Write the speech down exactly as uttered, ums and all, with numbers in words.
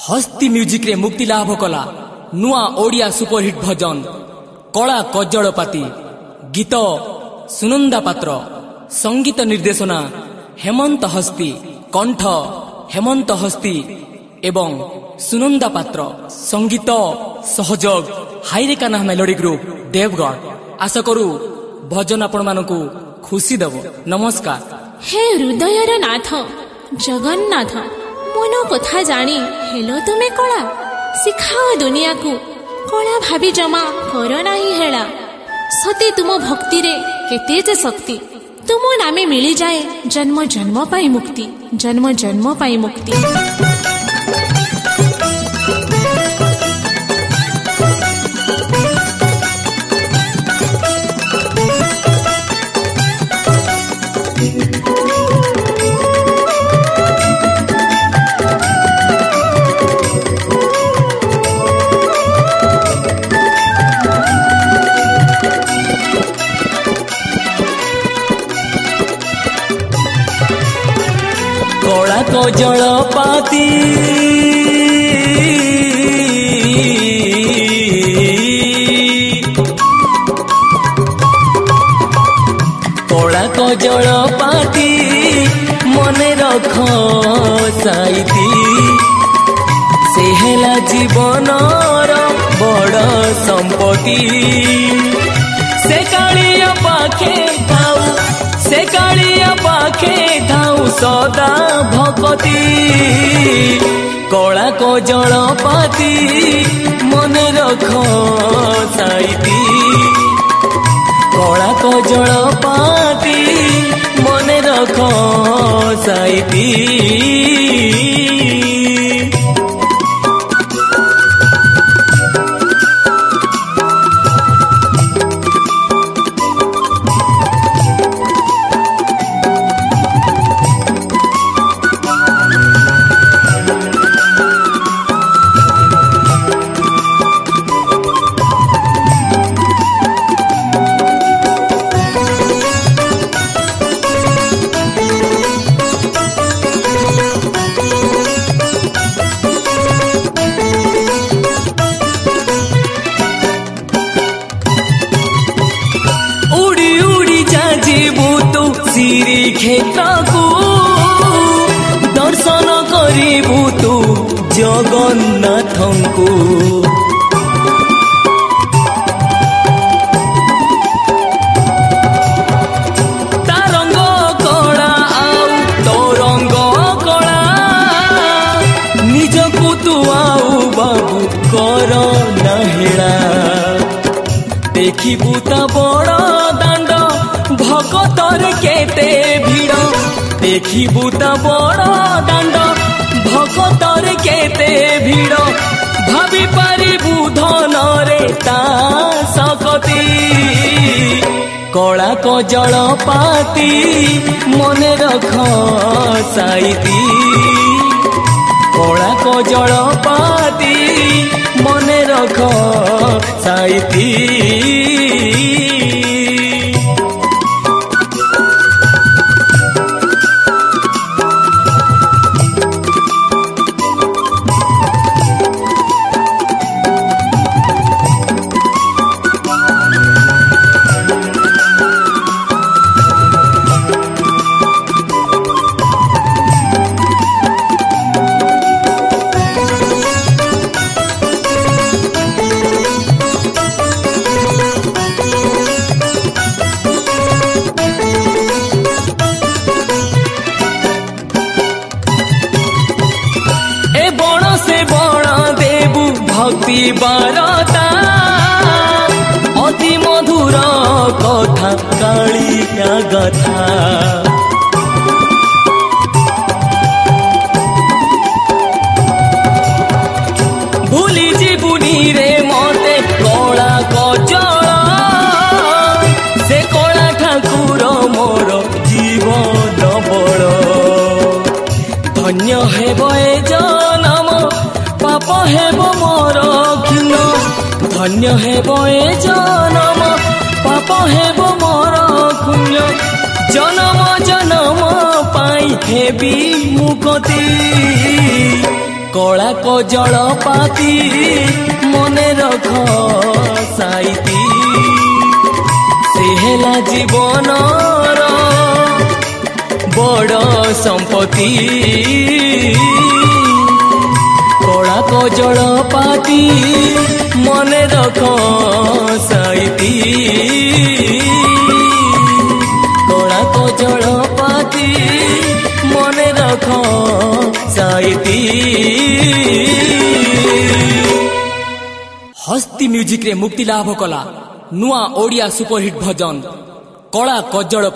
हस्ती म्यूजिक रे मुक्ति लाभ कला नुआ ओडिया सुपरहिट भजन कला कज्जड़पाती गीत सुनंदा पात्र संगीत निर्देशना हेमंत हस्ती कंठ हेमंत हस्ती एवं सुनंदा पात्र संगीत सहयोग हाईरेका नाह मेलोडी ग्रुप देवगढ़। आशा करू भजन आपण मानकू खुशी देव। नमस्कार। हे हृदयर नाथ जगन्नाथ मन कथा जानी हेलो तुमे कला शिखाओ दुनिया को कला भाभी जमा कर नाही हेला सती तुम भक्ति रे केते जे शक्ति तुम नामे मिली जाए जन्म जन्म पाई मुक्ति जन्म जन्म पाई मुक्ति। कला कज्जड़पाती कला कज्जड़पाती मने रख साइती से हेला जीवनर बड़ संपत्ति से कालिया पाखे थाऊ से कालिया पाखे थाऊ सदा भक्ति कला कज्जड़पाती मने रख साइती कला कज्जड़पाती मने रख साइती। श्री क्षेत्र को दर्शन करिबु तू जगन्नाथ को तारंग कला आउ तो रंग कला निजकू तू आउ बाबू कर नहेला देखिबु ता बड़ दांड भगतर केते भीड़ देखिबु ता बड़ दांड भगतर केते भीड़ भाभी पारिबु धनरे ता सकती कला कज्जड़पाती मने रख साइती कला कज्जड़पाती मने रख साइती। भक्ति बारता अति मधुर कथा कालिया गथा भूली जीवनी रे मते कला कज्जड़ से कला ठाकुर मोर जीवन बड़ धन्य हेब ए जनम पाप हेब मोर क्षीण धन्य हेब ए जनम पाप हेब मोर क्षीण जनम जनम पाई हेबी मुक्ति कला कजल पाती मने रख साइती से हेला जीवन बड़ संपत्ति कला कजल पाती मने रख साइती कला कजल पाती मने रख साइती। हस्ती म्यूजिक रे मुक्ति लाभ कला नुआ ओडिया सुपरहिट भजन कला कजल